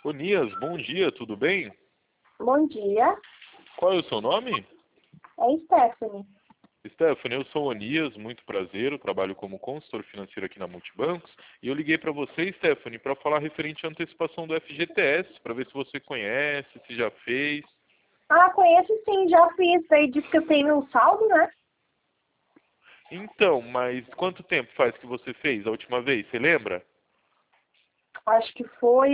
Onias, bom dia, tudo bem? Bom dia, Qual é o seu nome? é Stephanie. Stephanie, eu sou Onias, muito prazer, eu trabalho como consultor financeiro aqui na Multibancos e eu liguei para você, Stephanie, para falar referente à antecipação do FGTS, para ver se você conhece, se já fez. Ah, conheço sim, já fiz. Daí diz que eu tenho um saldo, né? Então, mas quanto tempo faz que você fez a última vez, você lembra? Acho que foi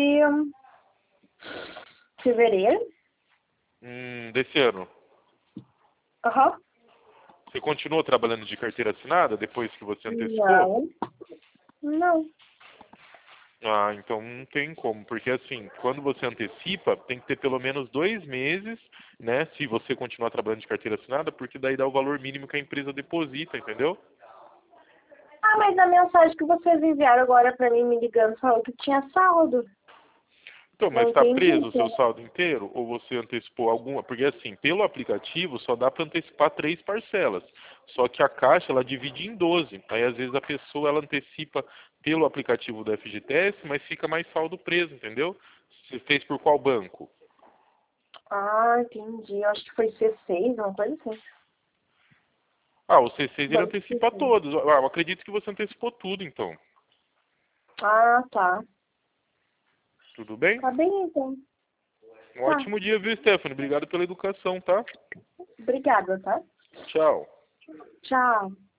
fevereiro. Desse ano. Aham. Você continuou trabalhando de carteira assinada depois que você antecipou? Não, não. Ah, então não tem como, porque assim, quando você antecipa, tem que ter pelo menos 2 meses, né, se você continuar trabalhando de carteira assinada, porque daí dá o valor mínimo que a empresa deposita, entendeu? Ah, mas na mensagem que vocês enviaram agora pra mim, me ligando, falou que tinha saldo. Então, mas Não está entendi. preso o seu saldo inteiro ou você antecipou alguma? Porque assim, pelo aplicativo só dá para antecipar 3 parcelas. Só que a Caixa ela divide em 12. Aí às vezes a pessoa ela antecipa pelo aplicativo do FGTS, mas fica mais saldo preso, entendeu? Você fez por qual banco? Ah, entendi. Eu acho que foi C6, uma coisa assim. Ah, o C6 ele Banco antecipa C6. todos. Ah, eu acredito que você antecipou tudo, então. Ah, tá. Tudo bem? Tá bem então. Um Tá. ótimo dia, viu, Stephanie? Obrigado pela educação, tá? Obrigada, tá? Tchau. Tchau.